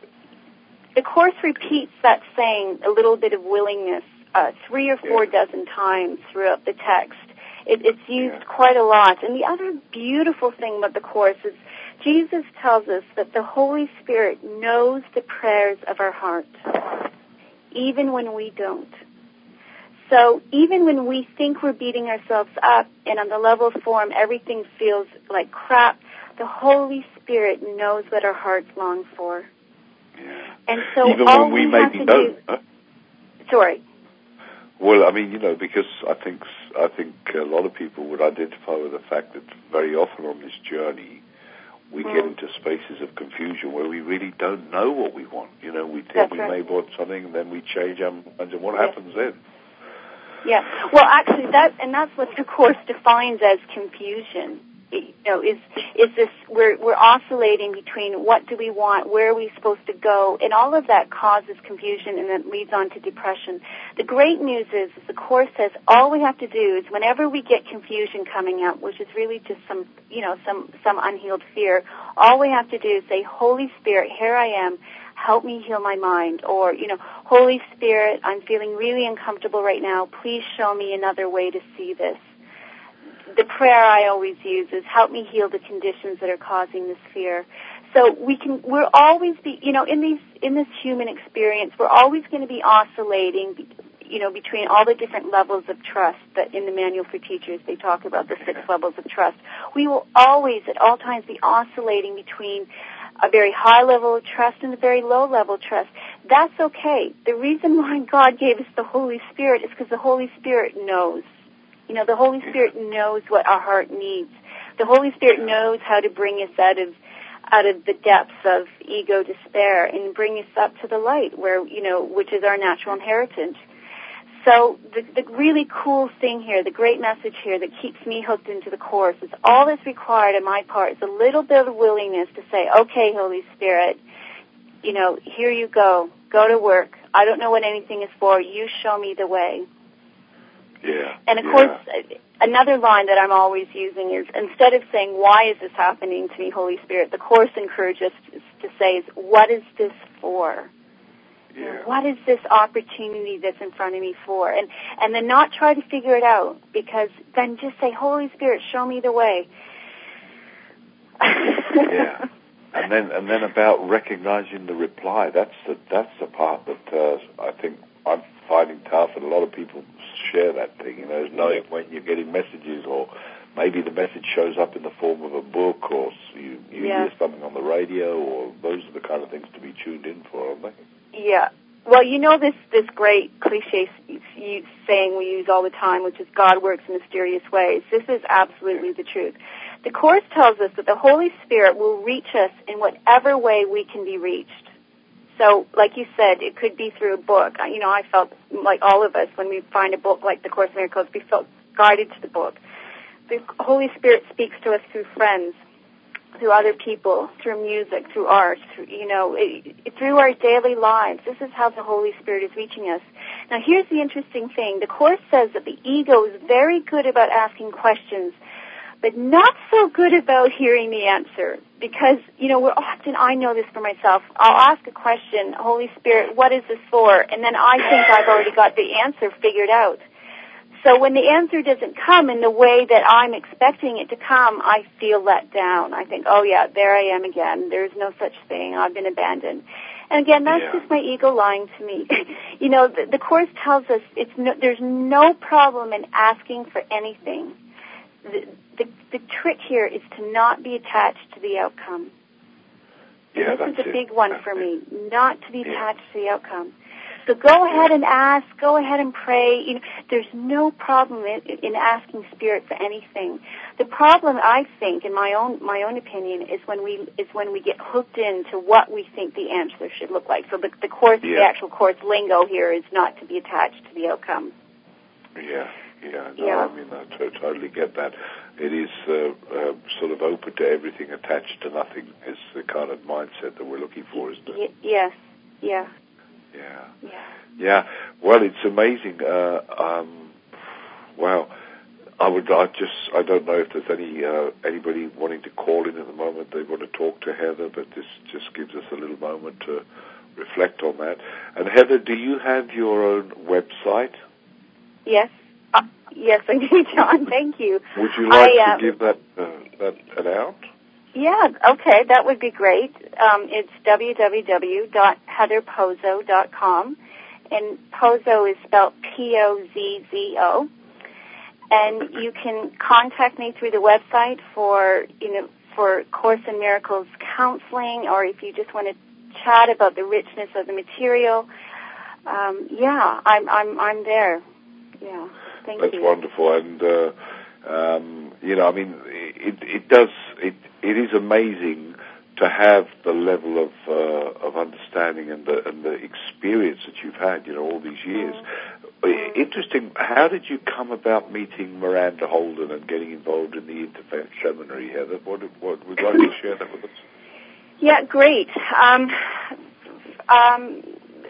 the Course repeats that saying, a little bit of willingness, uh, three or four yeah. dozen times throughout the text. It, it's used yeah. quite a lot. And the other beautiful thing about the Course is Jesus tells us that the Holy Spirit knows the prayers of our heart, even when we don't. So even when we think we're beating ourselves up and on the level of form everything feels like crap, the Holy Spirit knows what our hearts long for. Yeah. And so even all when we, we maybe have to don't. do... Huh? Sorry. Well, I mean, you know, because I think I think a lot of people would identify with the fact that very often on this journey we mm. get into spaces of confusion where we really don't know what we want. You know, we think That's we right. may want something and then we change our minds, and what yeah. happens then? Yeah. Well, actually, that and that's what the Course defines as confusion. You know, is is this we're we're oscillating between what do we want, where are we supposed to go, and all of that causes confusion, and that leads on to depression. The great news is, is the Course says all we have to do is whenever we get confusion coming up, which is really just some you know some some unhealed fear, all we have to do is say, Holy Spirit, here I am. Help me heal my mind. Or, you know, Holy Spirit, I'm feeling really uncomfortable right now. Please show me another way to see this. The prayer I always use is, help me heal the conditions that are causing this fear. So we can, we're always be, you know, in these, in this human experience, we're always going to be oscillating, you know, between all the different levels of trust that in the Manual for Teachers they talk about, the six levels of trust. We will always, at all times, be oscillating between a very high level of trust and a very low level of trust. That's okay. The reason why God gave us the Holy Spirit is because the Holy Spirit knows. You know, the Holy Spirit knows what our heart needs. The Holy Spirit knows how to bring us out of out of the depths of ego despair and bring us up to the light, where, you know, which is our natural inheritance. So the, the really cool thing here, the great message here that keeps me hooked into the Course is all that's required on my part is a little bit of willingness to say, okay, Holy Spirit, you know, here you go. Go to work. I don't know what anything is for. You show me the way. Yeah. And, of yeah. course, another line that I'm always using is, instead of saying, why is this happening to me, Holy Spirit, the Course encourages us to say, is, what is this for? Yeah. What is this opportunity that's in front of me for? And and then not try to figure it out, because then just say, Holy Spirit, show me the way. Yeah. And then and then about recognizing the reply. That's the that's the part that uh, I think I'm finding tough, and a lot of people share that thing. You know, is knowing when you're getting messages, or maybe the message shows up in the form of a book, or you, you yeah. hear something on the radio, or those are the kind of things to be tuned in for, aren't they? Yeah. Well, you know this this great cliche saying we use all the time, which is God works in mysterious ways. This is absolutely the truth. The Course tells us that the Holy Spirit will reach us in whatever way we can be reached. So, like you said, it could be through a book. You know, I felt like all of us, when we find a book like The Course in Miracles, we felt guided to the book. The Holy Spirit speaks to us through friends, through other people, through music, through art, through, you know, it, it, through our daily lives. This is how the Holy Spirit is reaching us. Now, here's the interesting thing. The Course says that the ego is very good about asking questions, but not so good about hearing the answer. Because, you know, we're often, I know this for myself, I'll ask a question, Holy Spirit, what is this for? And then I think I've already got the answer figured out. So when the answer doesn't come in the way that I'm expecting it to come, I feel let down. I think, oh yeah, there I am again. There's no such thing. I've been abandoned. And again, that's yeah. just my ego lying to me. You know, the, the Course tells us it's no, there's no problem in asking for anything. The, the, the trick here is to not be attached to the outcome. Yeah, and this that's is a it. big one that's for it. me, not to be yeah. attached to the outcome. So go ahead and ask. Go ahead and pray. You know, there's no problem in, in asking Spirit for anything. The problem, I think, in my own my own opinion, is when we is when we get hooked into what we think the answer should look like. So the, the course, yeah. the actual Course lingo here is not to be attached to the outcome. Yeah, yeah. No, yeah. I mean, I t- totally get that. It is uh, uh, sort of open to everything, attached to nothing. Is the kind of mindset that we're looking for, isn't it? Y- yes. Yeah. Yeah. Yeah. Yeah. Well, it's amazing. Uh, um, wow. I would. I just. I don't know if there's any uh, anybody wanting to call in at the moment. They want to talk to Heather, but this just gives us a little moment to reflect on that. And Heather, do you have your own website? Yes. Uh, yes, I do, John. Thank you. Would you like I, uh, to give that uh, that, that out? Yeah, okay, that would be great. Um, it's w w w dot heather pozzo dot com, and Pozzo is spelled P O Z Z O. And you can contact me through the website for, you know, for Course in Miracles counseling, or if you just want to chat about the richness of the material. Um, yeah, I'm I'm I'm there. Yeah, thank That's you. That's wonderful, and uh, um, you know, I mean, it it does it it is amazing to have the level of uh, of understanding and the and the experience that you've had, you know, all these years. Mm. Interesting. How did you come about meeting Miranda Holden and getting involved in the Interfaith Seminary, Heather? What what would you like to share that with us? Yeah, great. Um, um,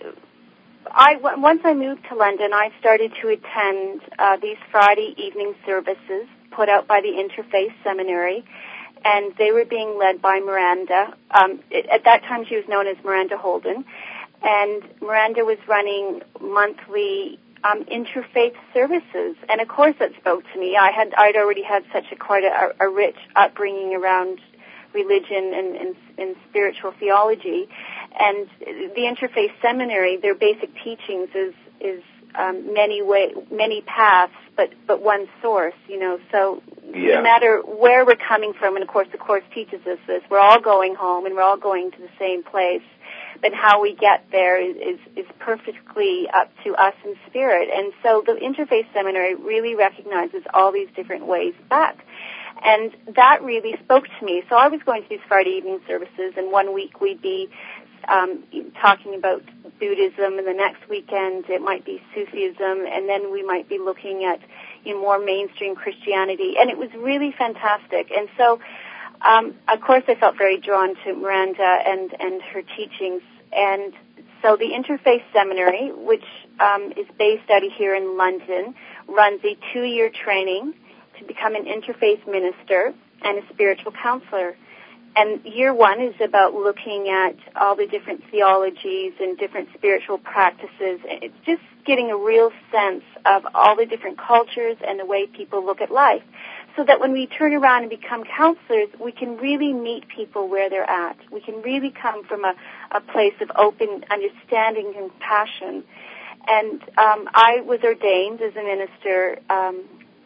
I, w- once I moved to London, I started to attend uh, these Friday evening services put out by the Interfaith Seminary, and they were being led by Miranda. Um, it, at that time, she was known as Miranda Holden, and Miranda was running monthly um, interfaith services, and of course that spoke to me. I had I'd already had such a quite a, a rich upbringing around religion and, and, and spiritual theology. And the Interfaith Seminary, their basic teachings is is um, many way, many paths, but but one source. You know, so yeah. no matter where we're coming from, and of course the Course teaches us this, we're all going home and we're all going to the same place. But how we get there is, is, is perfectly up to us in spirit. And so the Interfaith Seminary really recognizes all these different ways back. And that really spoke to me. So I was going to these Friday evening services, and one week we'd be um, talking about Buddhism, and the next weekend it might be Sufism, and then we might be looking at, you know, more mainstream Christianity. And it was really fantastic. And so Um, of course, I felt very drawn to Miranda and, and her teachings. And so the Interfaith Seminary, which um, is based out of here in London, runs a two-year training to become an interfaith minister and a spiritual counselor. And year one is about looking at all the different theologies and different spiritual practices. It's just getting a real sense of all the different cultures and the way people look at life, so that when we turn around and become counselors, we can really meet people where they're at. We can really come from a, a place of open understanding and compassion. And um, I was ordained as a minister um,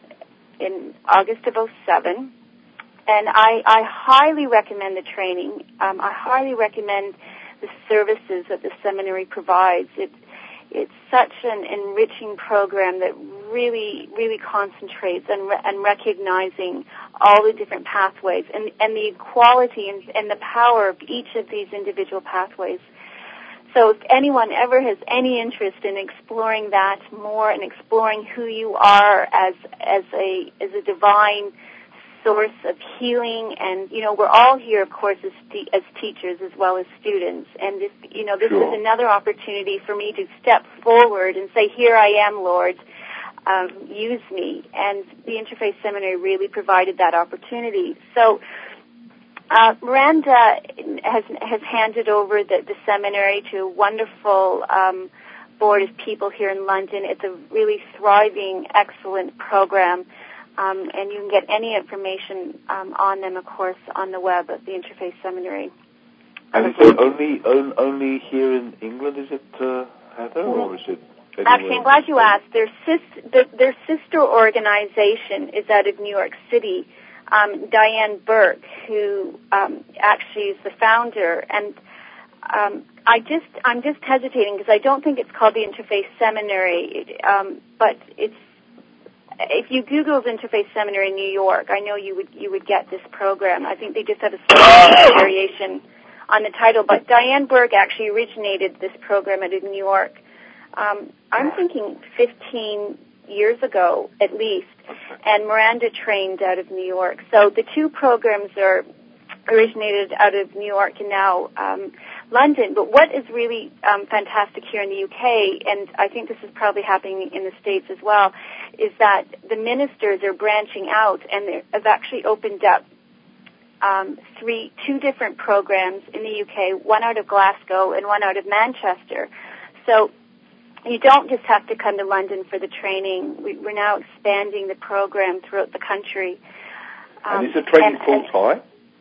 in August of oh seven. And I, I highly recommend the training. Um, I highly recommend the services that the seminary provides. It, it's such an enriching program that really, really concentrates on, re- on recognizing all the different pathways and, and the equality and, and the power of each of these individual pathways. So if anyone ever has any interest in exploring that more and exploring who you are as as a as a divine source of healing, and, you know, we're all here, of course, as, te- as teachers as well as students. And, this, you know, this Sure. was another opportunity for me to step forward and say, here I am, Lord, um, use me. And the Interfaith Seminary really provided that opportunity. So uh, Miranda has, has handed over the, the seminary to a wonderful um, board of people here in London. It's a really thriving, excellent program. Um, and you can get any information um, on them, of course, on the web at the Interfaith Seminary. And is it only on, only here in England, is it, uh, Heather, or is it anywhere? Actually, I'm glad you asked. Their, sis, their, their sister organization is out of New York City, um, Diane Burke, who um, actually is the founder. And um, I just, I'm just hesitating because I don't think it's called the Interfaith Seminary, um, but it's, if you Googled Interfaith Seminary in New York, I know you would you would get this program. I think they just have a slight variation on the title. But Diane Burke actually originated this program out of New York. Um, I'm thinking fifteen years ago at least, and Miranda trained out of New York. So the two programs are originated out of New York and now um, London. But what is really um, fantastic here in the U K, and I think this is probably happening in the States as well, is that the ministers are branching out, and they have actually opened up um, three, two different programs in the U K, one out of Glasgow and one out of Manchester. So you don't just have to come to London for the training. We, we're now expanding the program throughout the country. Um, and is the training full time?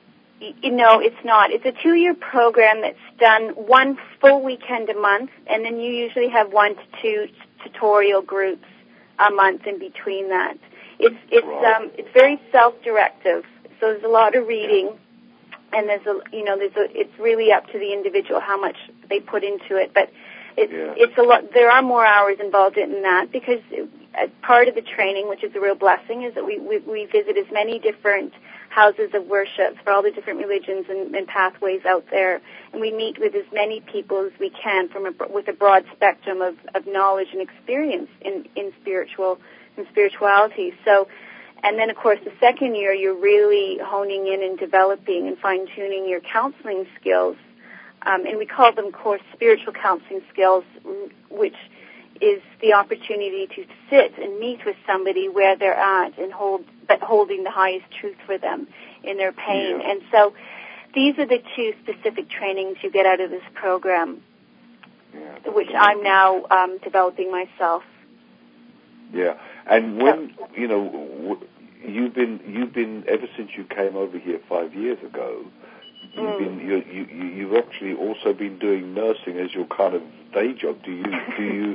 No, it's not. It's a two-year program that's done one full weekend a month, and then you usually have one to two tutorial groups a month in between that. It's it's right. um it's very self-directive, so there's a lot of reading, and there's a you know there's a it's really up to the individual how much they put into it. But it's yeah. it's a lot. There are more hours involved in that because as part of the training, which is a real blessing, is that we we, we visit as many different houses of worship for all the different religions and, and pathways out there, and we meet with as many people as we can from a, with a broad spectrum of, of knowledge and experience in, in spiritual in spirituality. So, and then of course the second year you're really honing in and developing and fine tuning your counseling skills, um, and we call them core spiritual counseling skills, which is the opportunity to sit and meet with somebody where they're at and hold, but holding the highest truth for them in their pain. Yeah. And so these are the two specific trainings you get out of this program, yeah, which I'm now um, developing myself. Yeah, and when, you know, you've been, you've been, ever since you came over here five years ago, You've mm. been you, you you've actually also been doing nursing as your kind of day job. Do you do you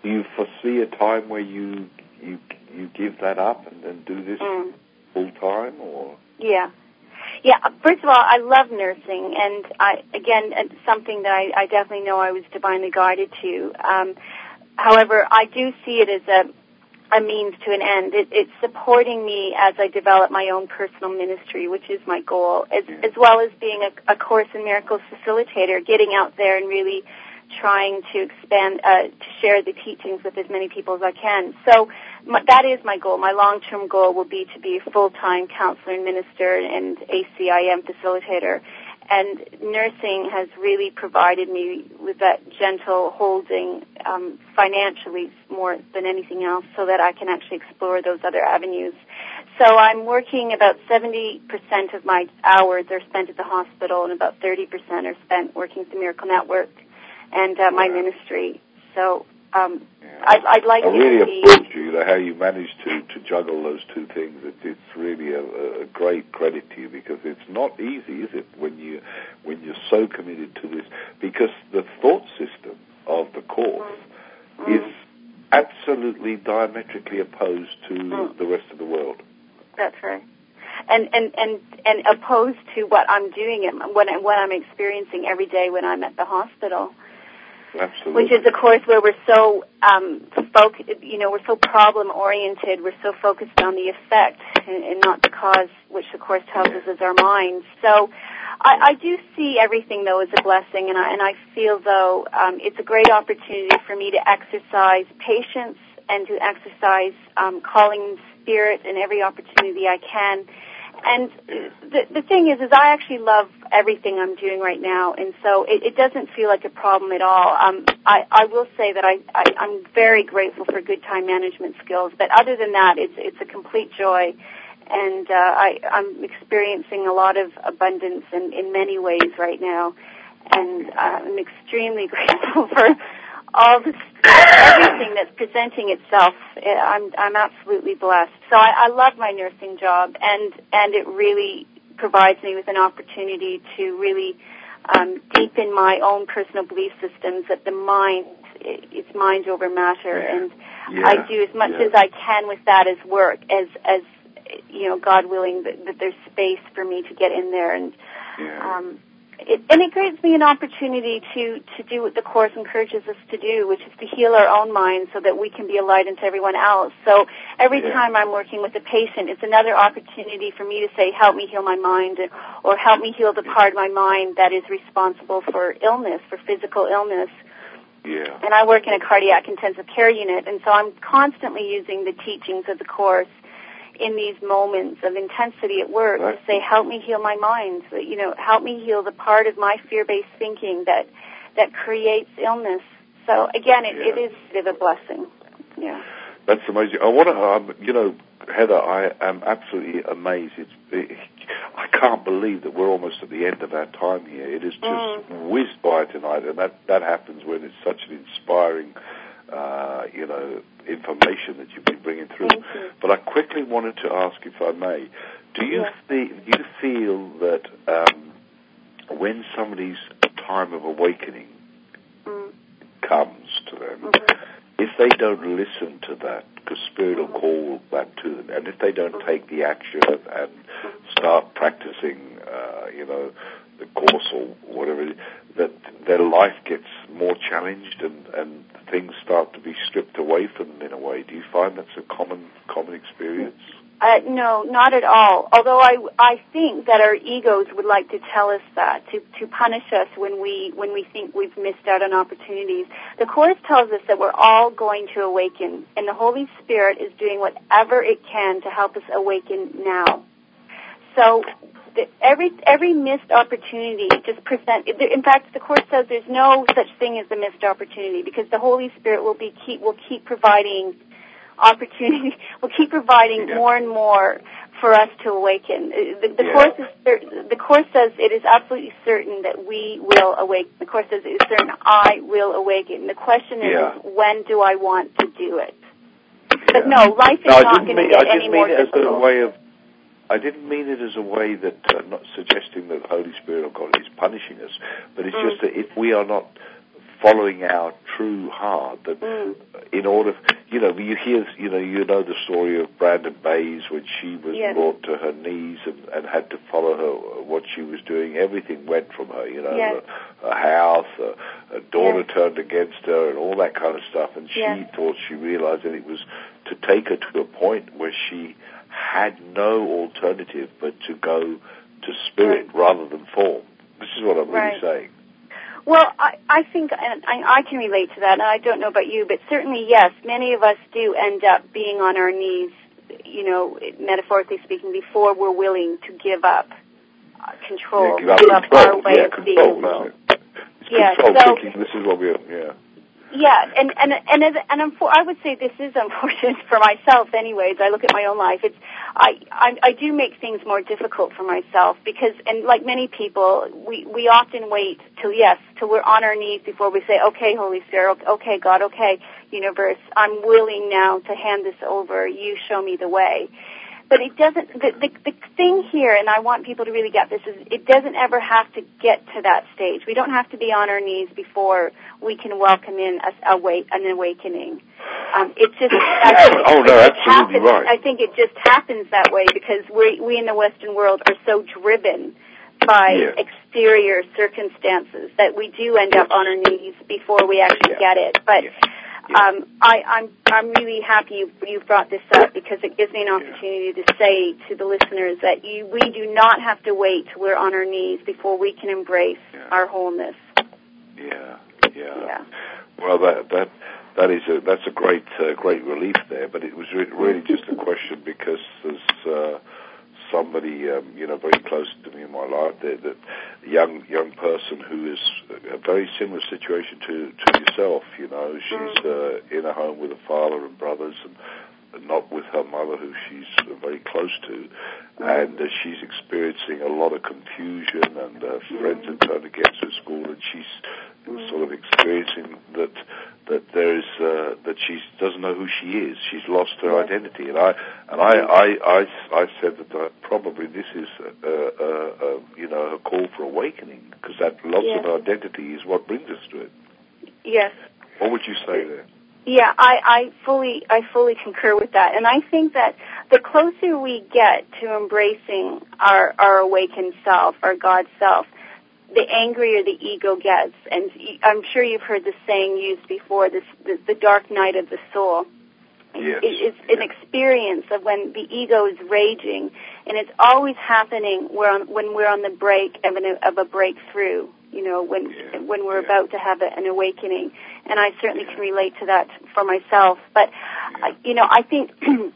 do you foresee a time where you you you give that up and, and do this mm. full time, or? Yeah. Yeah, first of all, I love nursing, and I, again, it's something that I, I definitely know I was divinely guided to. Um, however, I do see it as a, a means to an end. It, it's supporting me as I develop my own personal ministry, which is my goal, as, as well as being a, a Course in Miracles facilitator, getting out there and really trying to expand, uh, to share the teachings with as many people as I can. So my, that is my goal. My long-term goal will be to be a full-time counselor and minister and A C I M facilitator. And nursing has really provided me with that gentle holding, um, financially more than anything else, so that I can actually explore those other avenues. So I'm working about seventy percent of my hours are spent at the hospital, and about thirty percent are spent working with the Miracle Network and uh, my ministry. So um, yeah. I'd, I'd like I to really see... applaud you, how you managed to, to juggle those two things. It, it's really a, a great credit to you, because it's not easy, is it, when, you, when you're so committed to this? Because the thought system of the Course mm. is absolutely diametrically opposed to mm. the rest of the world. That's right. And, and, and, and opposed to what I'm doing and what, I, what I'm experiencing every day when I'm at the hospital. Absolutely. Which is, of course, where we're so, um, folk, you know, we're so problem-oriented, we're so focused on the effect and, and not the cause, which the Course tells us is our mind. So I, I do see everything, though, as a blessing, and I, and I feel, though, um, it's a great opportunity for me to exercise patience and to exercise um, calling spirit in every opportunity I can. And the, the thing is, is I actually love everything I'm doing right now, and so it, it doesn't feel like a problem at all. Um, I, I will say that I, I, I'm very grateful for good time management skills, but other than that, it's it's a complete joy, and uh, I, I'm experiencing a lot of abundance in, in many ways right now, and uh, I'm extremely grateful for all this, everything that's presenting itself. I'm I'm absolutely blessed. So I, I love my nursing job, and and it really provides me with an opportunity to really um, deepen my own personal belief systems that the mind, it's mind over matter, and yeah. I do as much yeah. as I can with that as work, as as you know, God willing, that, that there's space for me to get in there, and yeah. um, It, and it gives me an opportunity to, to do what the Course encourages us to do, which is to heal our own minds so that we can be a light unto everyone else. So every yeah. time I'm working with a patient, it's another opportunity for me to say, help me heal my mind, or help me heal the part of my mind that is responsible for illness, for physical illness. Yeah. And I work in a cardiac intensive care unit, and so I'm constantly using the teachings of the Course in these moments of intensity at work right. to say, help me heal my mind, so, you know, help me heal the part of my fear-based thinking that that creates illness. So again, it, yeah. it is a bit of a blessing. Yeah. That's amazing. I want to, um, you know, Heather, I am absolutely amazed. It's, it, I can't believe that we're almost at the end of our time here. It is just mm. whizzed by tonight, and that, that happens when it's such an inspiring Uh, you know, information that you've been bringing through. But I quickly wanted to ask, if I may, do you yeah. feel, do you feel that um, when somebody's time of awakening mm. comes to them, mm-hmm. if they don't listen to that, because Spirit will call that to them, and if they don't mm-hmm. take the action and start practicing, uh, you know, the Course or whatever, that their life gets more challenged and, and things start to be stripped away from them in a way. Do you find that's a common common experience? Uh, no, not at all. Although I, I think that our egos would like to tell us that, to, to punish us when we when we think we've missed out on opportunities. The Course tells us that we're all going to awaken, and the Holy Spirit is doing whatever it can to help us awaken now. So the, every every missed opportunity just present. In fact, the Course says there's no such thing as a missed opportunity, because the Holy Spirit will be keep will keep providing opportunity. Will keep providing yeah. more and more for us to awaken. The, the yeah. Course is the Course says it is absolutely certain that we will awaken. The Course says it is certain I will awaken. The question is, yeah. is when do I want to do it? Yeah. But no, life is no, not going to get any more difficult. difficult. A way of I didn't mean it as a way that, uh, not suggesting that the Holy Spirit of God is punishing us, but it's mm. just that if we are not following our true heart. That Mm. in order, you know, you hear, you know, you know the story of Brandon Bays when she was Yes. brought to her knees and, and had to follow her, what she was doing. Everything went from her, you know, Yes. her, her house, her, her daughter Yes. turned against her and all that kind of stuff. And she Yes. thought, she realized that it was to take her to a point where she had no alternative but to go to spirit Right. rather than form. This is what I'm really Right. saying. Well, I, I think, and I, I can relate to that, and I don't know about you, but certainly, yes, many of us do end up being on our knees, you know, metaphorically speaking, before we're willing to give up uh, control, Yeah, give up control. our way yeah, of control, being. isn't it? It's Yeah, control so- thinking, this is what we're, yeah. Yeah, and and and and, and I'm for, I would say this is unfortunate for myself. Anyways, I look at my own life. It's I, I I do make things more difficult for myself because, and like many people, we we often wait till yes, till we're on our knees before we say, okay, Holy Spirit, okay, God, okay, universe, I'm willing now to hand this over. You show me the way. But it doesn't, the, the, the thing here, and I want people to really get this, is it doesn't ever have to get to that stage. We don't have to be on our knees before we can welcome in a, a wait, an awakening. Um, it's just, I think it, oh, no, it just absolutely happens, right. I think it just happens that way because we we in the Western world are so driven by Yeah. exterior circumstances that we do end up on our knees before we actually Yeah. get it. But Yeah. Yeah. Um, I, I'm I'm really happy you, you brought this up because it gives me an opportunity to say to the listeners that you we do not have to wait till we're on our knees before we can embrace Yeah. our wholeness. Yeah, yeah. Yeah. Well, that that that is a that's a great uh, great relief there. But it was re- really just a question because there's uh, somebody um, you know very close to me in my life there, that young young person who is a very similar situation to to yourself. You know, she's uh, in a home with a father and brothers, and not with her mother, who she's very close to, and uh, she's experiencing a lot of confusion, and uh, friends have turned against her school, and she's sort of experiencing that that there is uh, that she doesn't know who she is. She's lost her identity, and I and I I, I, I said that uh, probably this is uh, uh, uh, you know a call for awakening, because that loss Yes. of identity is what brings us to it. Yes. What would you say there? Yeah, I, I fully I fully concur with that. And I think that the closer we get to embracing our, our awakened self, our God self, the angrier the ego gets. And I'm sure you've heard this saying used before, this the, the dark night of the soul. Yes. It, it's an experience of when the ego is raging, and it's always happening when, on, when we're on the break of, an, of a breakthrough, you know, when Yeah. when we're Yeah. about to have a, an awakening. And I certainly can relate to that for myself. But, Yeah. uh, you know, I think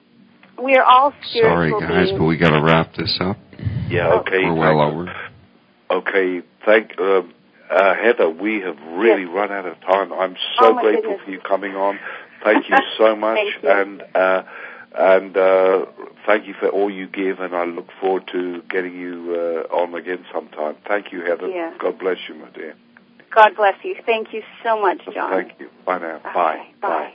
we are all spiritual Sorry, guys, beings. but we got to wrap this up. Yeah. Okay. We're well thank- over. Okay, thank um, uh, Heather. We have really Yes. run out of time. I'm so Oh, my grateful goodness. for you coming on. Thank you so much, Thank you. and uh, and uh, thank you for all you give. And I look forward to getting you uh, on again sometime. Thank you, Heather. Yeah. God bless you, my dear. God bless you. Thank you so much, John. Thank you. Bye now. Okay, Bye. Bye.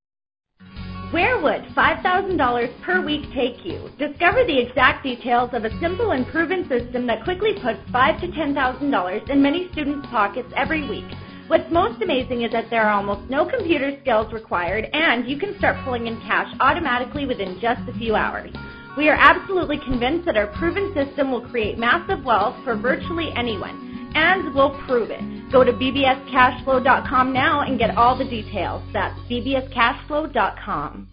Where would five thousand dollars per week take you? Discover the exact details of a simple and proven system that quickly puts five thousand to ten thousand dollars in many students' pockets every week. What's most amazing is that there are almost no computer skills required, and you can start pulling in cash automatically within just a few hours. We are absolutely convinced that our proven system will create massive wealth for virtually anyone, and we'll prove it. Go to b b s cash flow dot com now and get all the details. That's b b s cash flow dot com.